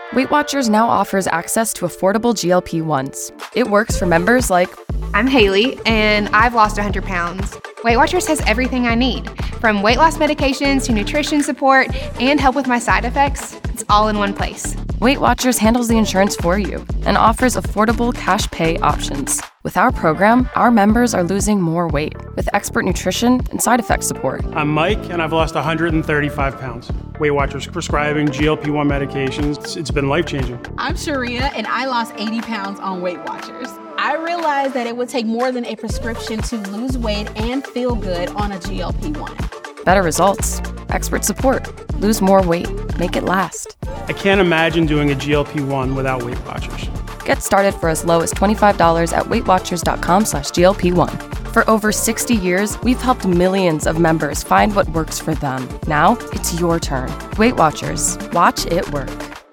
Weight Watchers now offers access to affordable GLP-1s. It works for members like... I'm Haley, and I've lost 100 pounds. Weight Watchers has everything I need, from weight loss medications to nutrition support and help with my side effects. It's all in one place. Weight Watchers handles the insurance for you and offers affordable cash pay options. With our program, our members are losing more weight with expert nutrition and side effect support. I'm Mike, and I've lost 135 pounds. Weight Watchers prescribing GLP-1 medications. It's been life-changing. I'm Sharia, and I lost 80 pounds on Weight Watchers. I realized that it would take more than a prescription to lose weight and feel good on a GLP-1. Better results, expert support, lose more weight, make it last. I can't imagine doing a GLP-1 without Weight Watchers. Get started for as low as $25 at weightwatchers.com/GLP-1. For over 60 years, we've helped millions of members find what works for them. Now, it's your turn. Weight Watchers. Watch it work.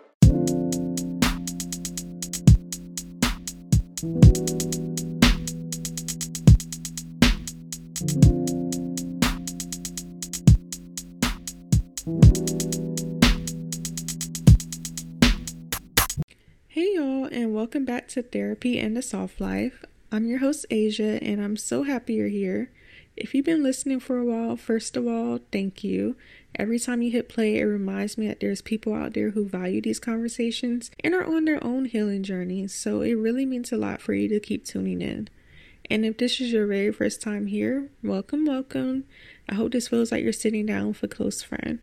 Hey y'all, and welcome back to Therapy and the Soft Life. I'm your host Asia, and I'm so happy you're here. If you've been listening for a while, first of all, thank you. Every time you hit play, it reminds me that there's people out there who value these conversations and are on their own healing journeys, so it really means a lot for you to keep tuning in. And if this is your very first time here, welcome, welcome. I hope this feels like you're sitting down with a close friend.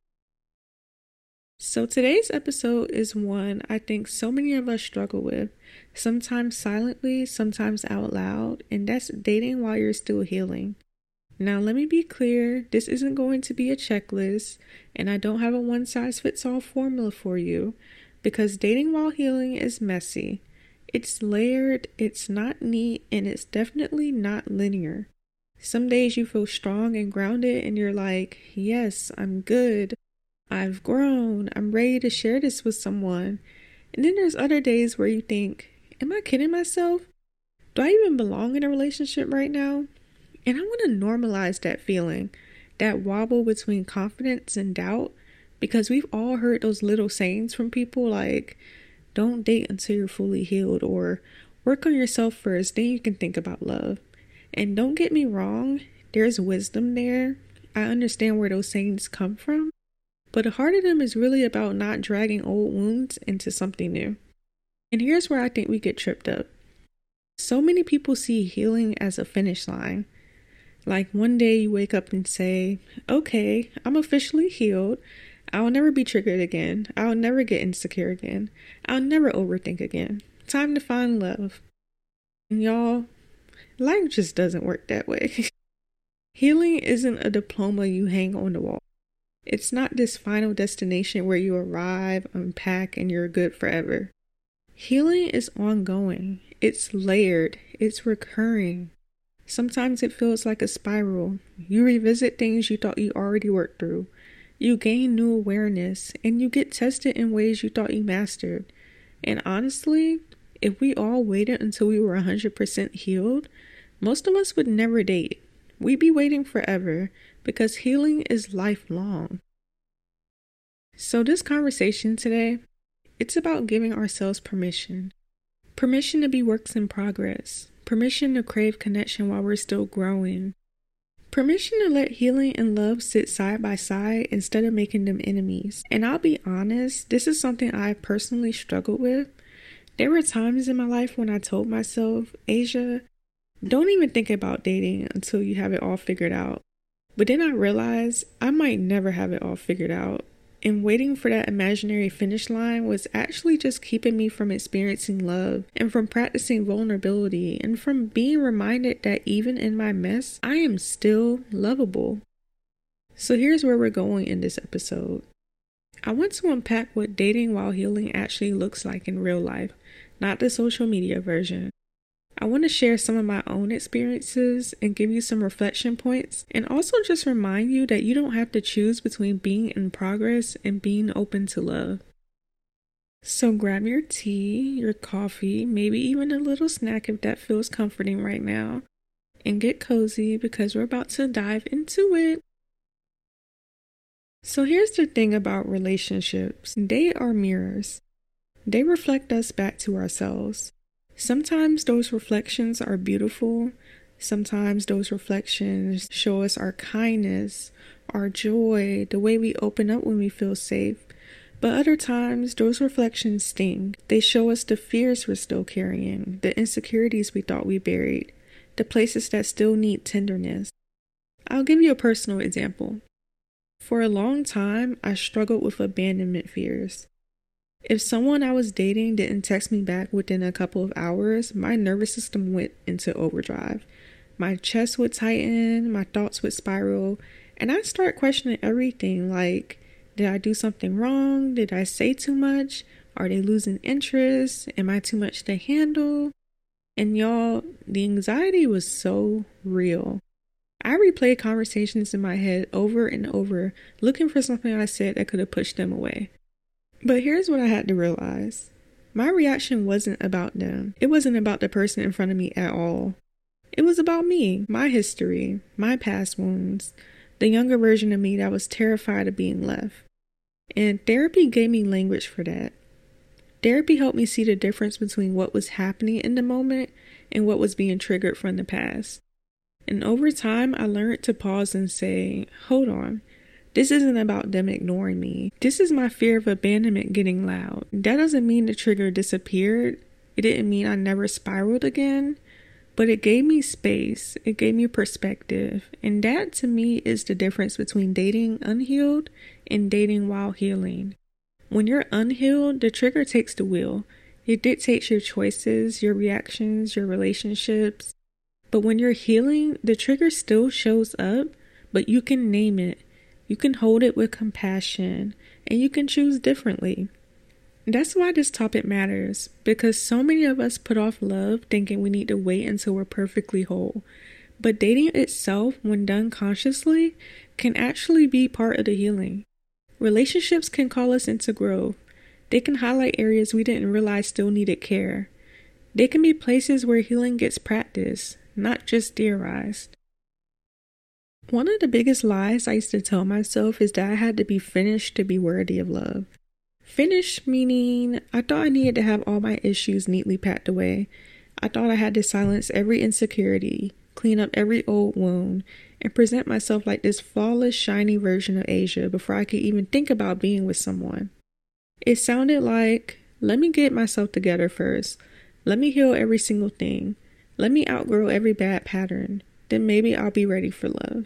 So today's episode is one I think so many of us struggle with, sometimes silently, sometimes out loud, and that's dating while you're still healing. Now let me be clear, this isn't going to be a checklist, and I don't have a one-size-fits-all formula for you, because dating while healing is messy. It's layered, it's not neat, and it's definitely not linear. Some days you feel strong and grounded and you're like, yes, I'm good. I've grown. I'm ready to share this with someone. And then there's other days where you think, am I kidding myself? Do I even belong in a relationship right now? And I want to normalize that feeling, that wobble between confidence and doubt, because we've all heard those little sayings from people like, don't date until you're fully healed, or work on yourself first, then you can think about love. And don't get me wrong, there's wisdom there. I understand where those sayings come from. But the heart of them is really about not dragging old wounds into something new. And here's where I think we get tripped up. So many people see healing as a finish line. Like one day you wake up and say, okay, I'm officially healed. I'll never be triggered again. I'll never get insecure again. I'll never overthink again. Time to find love. And y'all, life just doesn't work that way. Healing isn't a diploma you hang on the wall. It's not this final destination where you arrive, unpack, and you're good forever. Healing is ongoing. It's layered. It's recurring. Sometimes it feels like a spiral. You revisit things you thought you already worked through. You gain new awareness, and you get tested in ways you thought you mastered. And honestly, if we all waited until we were 100% healed, most of us would never date. We'd be waiting forever, because healing is lifelong. So this conversation today, it's about giving ourselves permission. Permission to be works in progress. Permission to crave connection while we're still growing. Permission to let healing and love sit side by side instead of making them enemies. And I'll be honest, this is something I personally struggled with. There were times in my life when I told myself, Asia, don't even think about dating until you have it all figured out. But then I realized I might never have it all figured out. And waiting for that imaginary finish line was actually just keeping me from experiencing love and from practicing vulnerability and from being reminded that even in my mess, I am still lovable. So here's where we're going in this episode. I want to unpack what dating while healing actually looks like in real life, not the social media version. I want to share some of my own experiences and give you some reflection points, and also just remind you that you don't have to choose between being in progress and being open to love. So grab your tea, your coffee, maybe even a little snack if that feels comforting right now, and get cozy because we're about to dive into it. So here's the thing about relationships. They are mirrors. They reflect us back to ourselves. Sometimes those reflections are beautiful. Sometimes those reflections show us our kindness, our joy, the way we open up when we feel safe. But other times, those reflections sting. They show us the fears we're still carrying, the insecurities we thought we buried, the places that still need tenderness. I'll give you a personal example. For a long time, I struggled with abandonment fears. If someone I was dating didn't text me back within a couple of hours, my nervous system went into overdrive. My chest would tighten, my thoughts would spiral, and I'd start questioning everything like, did I do something wrong? Did I say too much? Are they losing interest? Am I too much to handle? And y'all, the anxiety was so real. I replayed conversations in my head over and over, looking for something I said that could have pushed them away. But here's what I had to realize. My reaction wasn't about them. It wasn't about the person in front of me at all. It was about me, my history, my past wounds, the younger version of me that was terrified of being left. And therapy gave me language for that. Therapy helped me see the difference between what was happening in the moment and what was being triggered from the past. And over time, I learned to pause and say, hold on, this isn't about them ignoring me. This is my fear of abandonment getting loud. That doesn't mean the trigger disappeared. It didn't mean I never spiraled again. But it gave me space, it gave me perspective, and that to me is the difference between dating unhealed and dating while healing. When you're unhealed, the trigger takes the wheel. It dictates your choices, your reactions, your relationships. But when you're healing, the trigger still shows up, but you can name it. You can hold it with compassion, and you can choose differently. That's why this topic matters, because so many of us put off love thinking we need to wait until we're perfectly whole. But dating itself, when done consciously, can actually be part of the healing. Relationships can call us into growth. They can highlight areas we didn't realize still needed care. They can be places where healing gets practiced, not just theorized. One of the biggest lies I used to tell myself is that I had to be finished to be worthy of love. Finished meaning I thought I needed to have all my issues neatly packed away. I thought I had to silence every insecurity, clean up every old wound, and present myself like this flawless, shiny version of Asia before I could even think about being with someone. It sounded like, let me get myself together first. Let me heal every single thing. Let me outgrow every bad pattern. Then maybe I'll be ready for love.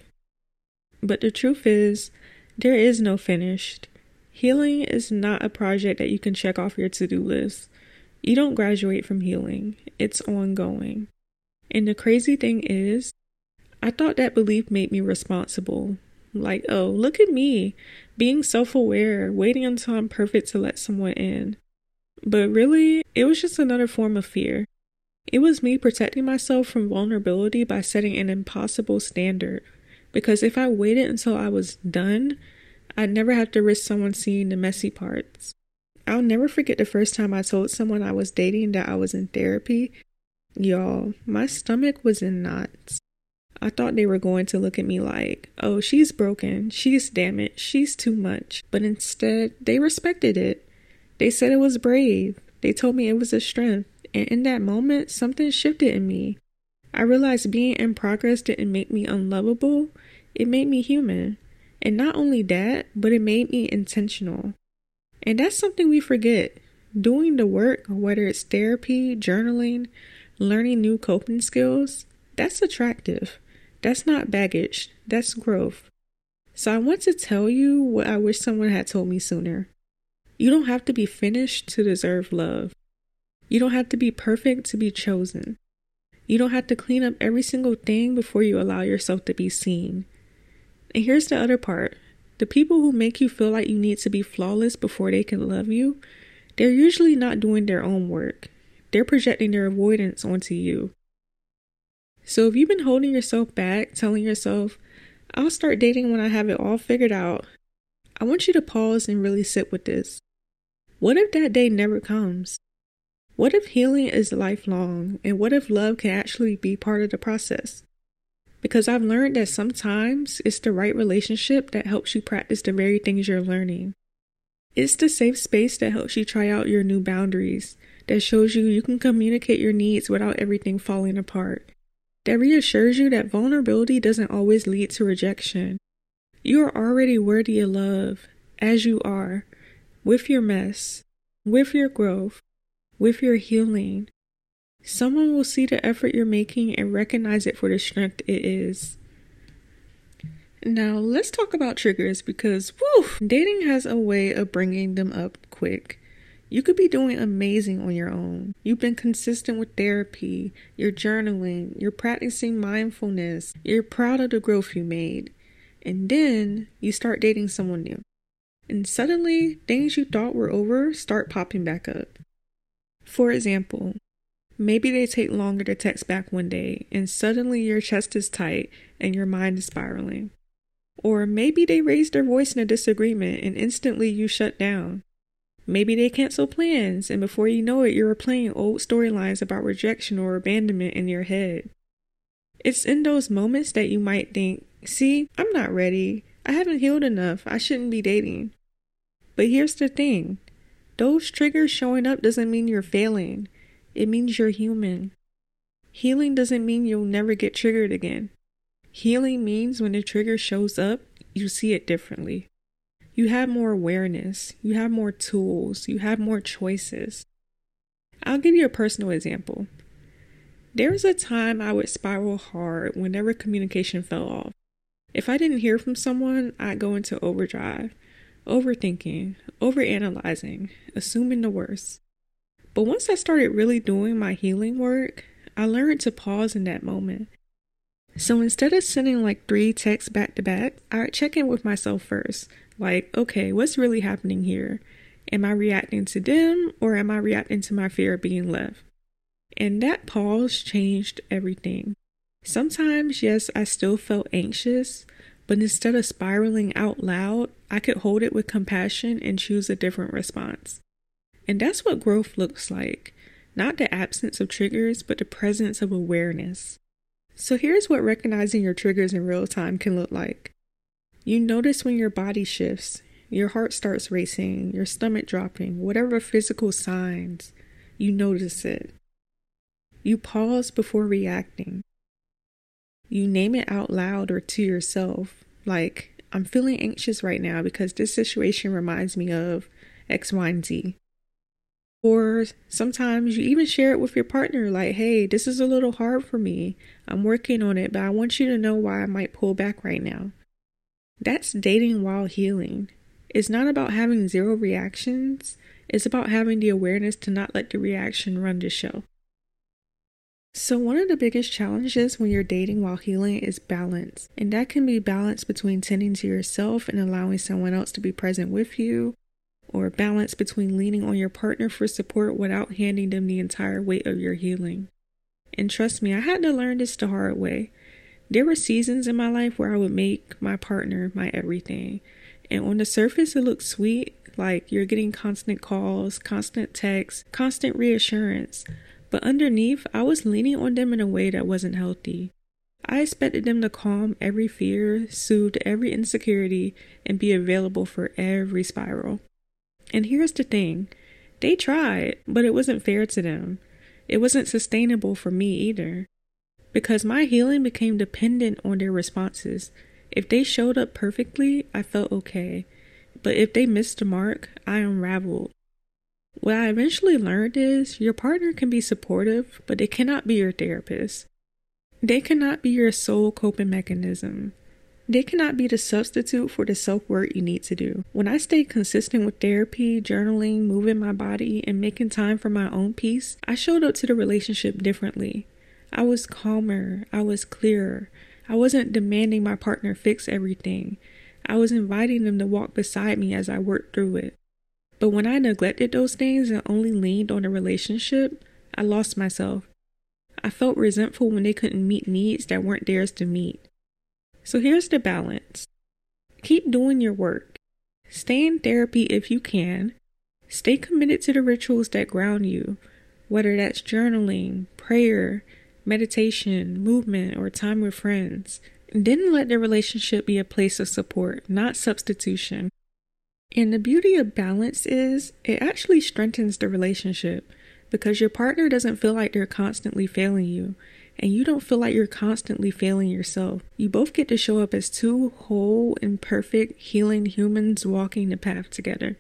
But the truth is, there is no finished. Healing is not a project that you can check off your to-do list. You don't graduate from healing. It's ongoing. And the crazy thing is, I thought that belief made me responsible. Like, oh, look at me, being self-aware, waiting until I'm perfect to let someone in. But really, it was just another form of fear. It was me protecting myself from vulnerability by setting an impossible standard. Because if I waited until I was done, I'd never have to risk someone seeing the messy parts. I'll never forget the first time I told someone I was dating that I was in therapy. Y'all, my stomach was in knots. I thought they were going to look at me like, oh, she's broken, she's damaged, she's too much. But instead, they respected it. They said it was brave. They told me it was a strength. And in that moment, something shifted in me. I realized being in progress didn't make me unlovable. It made me human. And not only that, but it made me intentional. And that's something we forget. Doing the work, whether it's therapy, journaling, learning new coping skills, that's attractive. That's not baggage. That's growth. So I want to tell you what I wish someone had told me sooner. You don't have to be finished to deserve love. You don't have to be perfect to be chosen. You don't have to clean up every single thing before you allow yourself to be seen. And here's the other part. The people who make you feel like you need to be flawless before they can love you, they're usually not doing their own work. They're projecting their avoidance onto you. So if you've been holding yourself back, telling yourself, I'll start dating when I have it all figured out, I want you to pause and really sit with this. What if that day never comes? What if healing is lifelong? And what if love can actually be part of the process? Because I've learned that sometimes it's the right relationship that helps you practice the very things you're learning. It's the safe space that helps you try out your new boundaries, that shows you can communicate your needs without everything falling apart, that reassures you that vulnerability doesn't always lead to rejection. You are already worthy of love, as you are, with your mess, with your growth, with your healing. Someone will see the effort you're making and recognize it for the strength it is. Now, let's talk about triggers because, dating has a way of bringing them up quick. You could be doing amazing on your own. You've been consistent with therapy, you're journaling, you're practicing mindfulness, you're proud of the growth you made. And then you start dating someone new. And suddenly, things you thought were over start popping back up. For example, maybe they take longer to text back one day, and suddenly your chest is tight and your mind is spiraling. Or maybe they raise their voice in a disagreement and instantly you shut down. Maybe they cancel plans, and before you know it, you're replaying old storylines about rejection or abandonment in your head. It's in those moments that you might think, see, I'm not ready. I haven't healed enough. I shouldn't be dating. But here's the thing. Those triggers showing up doesn't mean you're failing. It means you're human. Healing doesn't mean you'll never get triggered again. Healing means when the trigger shows up, you see it differently. You have more awareness. You have more tools. You have more choices. I'll give you a personal example. There was a time I would spiral hard whenever communication fell off. If I didn't hear from someone, I'd go into overdrive, overthinking, overanalyzing, assuming the worst. But once I started really doing my healing work, I learned to pause in that moment. So instead of sending like 3 texts back to back, I'd check in with myself first. Like, okay, what's really happening here? Am I reacting to them or am I reacting to my fear of being left? And that pause changed everything. Sometimes, yes, I still felt anxious, but instead of spiraling out loud, I could hold it with compassion and choose a different response. And that's what growth looks like. Not the absence of triggers, but the presence of awareness. So here's what recognizing your triggers in real time can look like. You notice when your body shifts, your heart starts racing, your stomach dropping, whatever physical signs, you notice it. You pause before reacting. You name it out loud or to yourself, like, I'm feeling anxious right now because this situation reminds me of X, Y, and Z. Or sometimes you even share it with your partner, like, hey, this is a little hard for me. I'm working on it, but I want you to know why I might pull back right now. That's dating while healing. It's not about having 0 reactions. It's about having the awareness to not let the reaction run the show. So one of the biggest challenges when you're dating while healing is balance. And that can be balance between tending to yourself and allowing someone else to be present with you, or balance between leaning on your partner for support without handing them the entire weight of your healing. And trust me, I had to learn this the hard way. There were seasons in my life where I would make my partner my everything. And on the surface, it looked sweet, like you're getting constant calls, constant texts, constant reassurance. But underneath, I was leaning on them in a way that wasn't healthy. I expected them to calm every fear, soothe every insecurity, and be available for every spiral. And here's the thing. They tried, but it wasn't fair to them. It wasn't sustainable for me either. Because my healing became dependent on their responses. If they showed up perfectly, I felt okay. But if they missed the mark, I unraveled. What I eventually learned is your partner can be supportive, but they cannot be your therapist. They cannot be your sole coping mechanism. They cannot be the substitute for the self-work you need to do. When I stayed consistent with therapy, journaling, moving my body, and making time for my own peace, I showed up to the relationship differently. I was calmer. I was clearer. I wasn't demanding my partner fix everything. I was inviting them to walk beside me as I worked through it. But when I neglected those things and only leaned on the relationship, I lost myself. I felt resentful when they couldn't meet needs that weren't theirs to meet. So here's the balance. Keep doing your work. Stay in therapy if you can. Stay committed to the rituals that ground you, whether that's journaling, prayer, meditation, movement, or time with friends. And then let the relationship be a place of support, not substitution. And the beauty of balance is it actually strengthens the relationship because your partner doesn't feel like they're constantly failing you, and you don't feel like you're constantly failing yourself. You both get to show up as two whole and perfect healing humans walking the path together.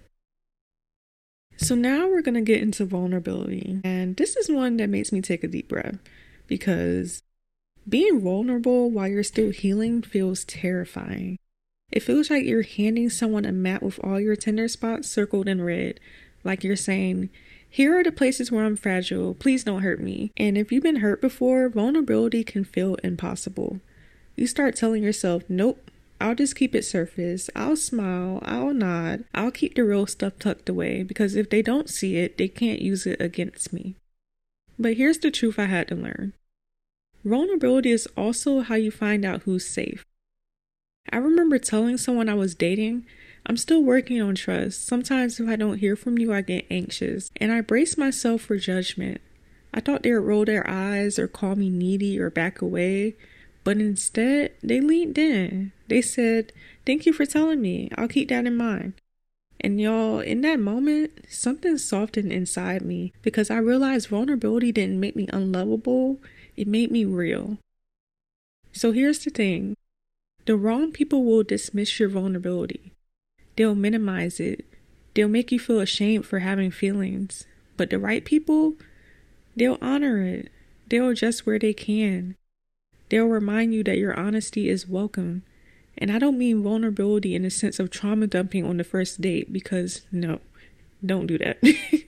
So now we're going to get into vulnerability. And this is one that makes me take a deep breath because being vulnerable while you're still healing feels terrifying. It feels like you're handing someone a map with all your tender spots circled in red, like you're saying, here are the places where I'm fragile, please don't hurt me. And if you've been hurt before, vulnerability can feel impossible. You start telling yourself, nope, I'll just keep it surface, I'll smile, I'll nod, I'll keep the real stuff tucked away, because if they don't see it, they can't use it against me. But here's the truth I had to learn. Vulnerability is also how you find out who's safe. I remember telling someone I was dating, I'm still working on trust. Sometimes if I don't hear from you, I get anxious, and I brace myself for judgment. I thought they would roll their eyes or call me needy or back away, but instead, they leaned in. They said, thank you for telling me. I'll keep that in mind. And y'all, in that moment, something softened inside me because I realized vulnerability didn't make me unlovable, it made me real. So here's the thing. The wrong people will dismiss your vulnerability. They'll minimize it. They'll make you feel ashamed for having feelings. But the right people, they'll honor it. They'll adjust where they can. They'll remind you that your honesty is welcome. And I don't mean vulnerability in the sense of trauma dumping on the first date, because no, don't do that.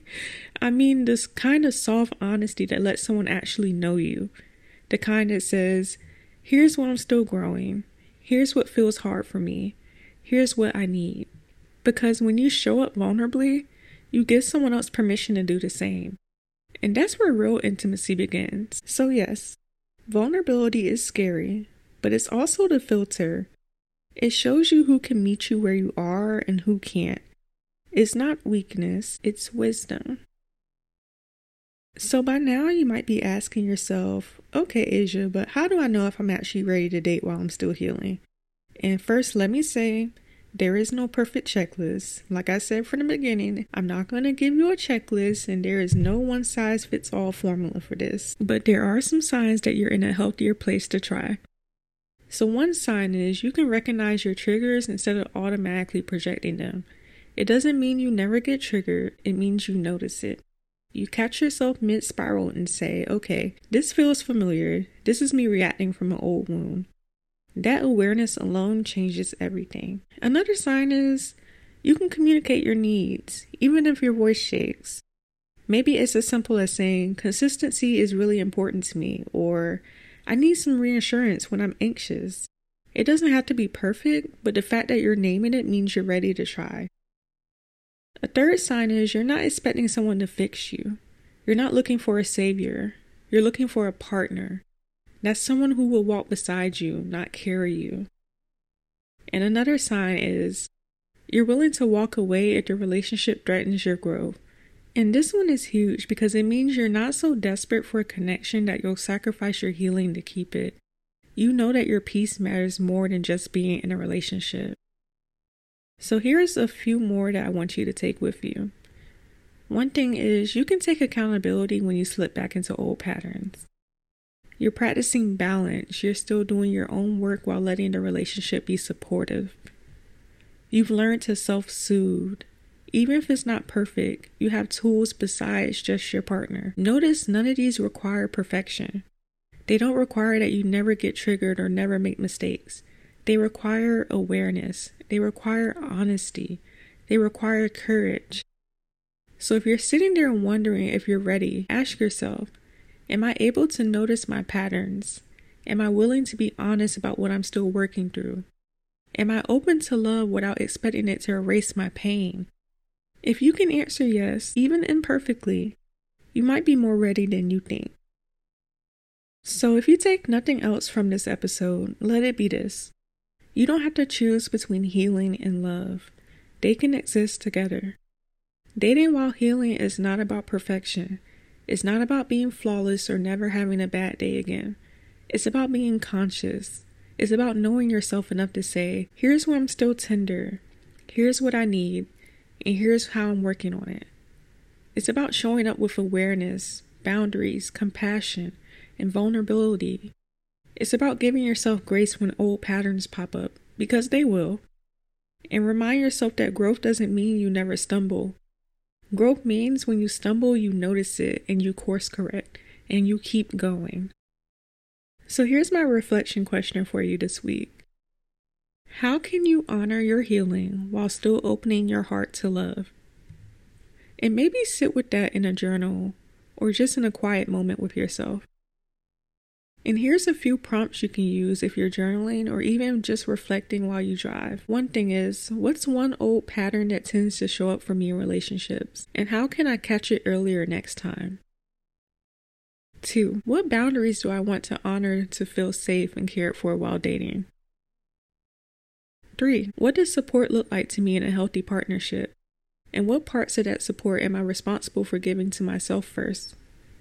I mean this kind of soft honesty that lets someone actually know you. The kind that says, here's what I'm still growing. Here's what feels hard for me. Here's what I need. Because when you show up vulnerably, you give someone else permission to do the same. And that's where real intimacy begins. So yes, vulnerability is scary, but it's also the filter. It shows you who can meet you where you are and who can't. It's not weakness, it's wisdom. So by now you might be asking yourself, okay Asia, but how do I know if I'm actually ready to date while I'm still healing? And first let me say, there is no perfect checklist. Like I said from the beginning, I'm not going to give you a checklist and there is no one size fits all formula for this. But there are some signs that you're in a healthier place to try. So one sign is you can recognize your triggers instead of automatically projecting them. It doesn't mean you never get triggered, it means you notice it. You catch yourself mid-spiral and say, okay, this feels familiar. This is me reacting from an old wound. That awareness alone changes everything. Another sign is you can communicate your needs, even if your voice shakes. Maybe it's as simple as saying, consistency is really important to me, or I need some reassurance when I'm anxious. It doesn't have to be perfect, but the fact that you're naming it means you're ready to try. A third sign is you're not expecting someone to fix you. You're not looking for a savior. You're looking for a partner. That's someone who will walk beside you, not carry you. And another sign is you're willing to walk away if the relationship threatens your growth. And this one is huge because it means you're not so desperate for a connection that you'll sacrifice your healing to keep it. You know that your peace matters more than just being in a relationship. So here's a few more that I want you to take with you. One thing is you can take accountability when you slip back into old patterns. You're practicing balance. You're still doing your own work while letting the relationship be supportive. You've learned to self-soothe. Even if it's not perfect, you have tools besides just your partner. Notice none of these require perfection. They don't require that you never get triggered or never make mistakes. They require awareness. They require honesty. They require courage. So if you're sitting there wondering if you're ready, ask yourself, am I able to notice my patterns? Am I willing to be honest about what I'm still working through? Am I open to love without expecting it to erase my pain? If you can answer yes, even imperfectly, you might be more ready than you think. So if you take nothing else from this episode, let it be this. You don't have to choose between healing and love. They can exist together. Dating while healing is not about perfection. It's not about being flawless or never having a bad day again. It's about being conscious. It's about knowing yourself enough to say, here's where I'm still tender. Here's what I need, and here's how I'm working on it. It's about showing up with awareness, boundaries, compassion, and vulnerability. It's about giving yourself grace when old patterns pop up, because they will. And remind yourself that growth doesn't mean you never stumble. Growth means when you stumble, you notice it and you course correct and you keep going. So here's my reflection question for you this week. How can you honor your healing while still opening your heart to love? And maybe sit with that in a journal or just in a quiet moment with yourself. And here's a few prompts you can use if you're journaling or even just reflecting while you drive. One thing is, what's one old pattern that tends to show up for me in relationships? And how can I catch it earlier next time? 2, what boundaries do I want to honor to feel safe and cared for while dating? 3, what does support look like to me in a healthy partnership? And what parts of that support am I responsible for giving to myself first?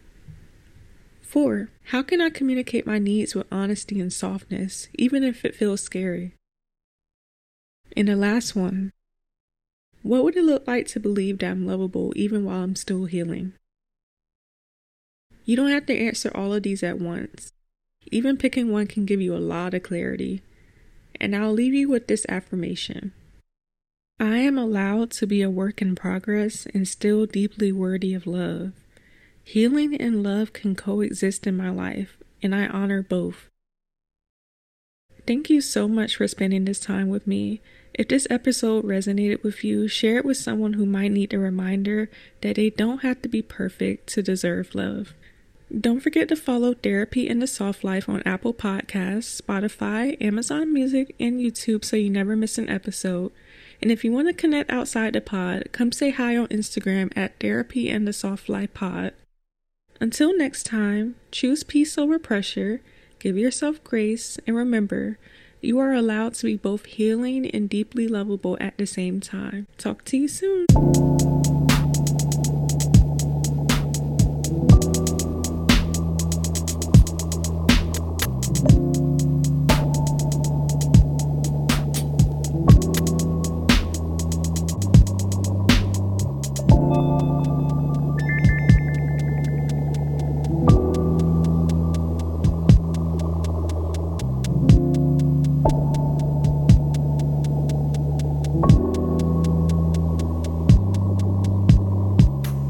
4, how can I communicate my needs with honesty and softness, even if it feels scary? And the last one, what would it look like to believe that I'm lovable even while I'm still healing? You don't have to answer all of these at once. Even picking one can give you a lot of clarity. And I'll leave you with this affirmation. I am allowed to be a work in progress and still deeply worthy of love. Healing and love can coexist in my life, and I honor both. Thank you so much for spending this time with me. If this episode resonated with you, share it with someone who might need a reminder that they don't have to be perfect to deserve love. Don't forget to follow Therapy in the Soft Life on Apple Podcasts, Spotify, Amazon Music, and YouTube so you never miss an episode. And if you want to connect outside the pod, come say hi on Instagram at Therapy in the Soft Life Pod. Until next time, choose peace over pressure, give yourself grace, and remember, you are allowed to be both healing and deeply lovable at the same time. Talk to you soon.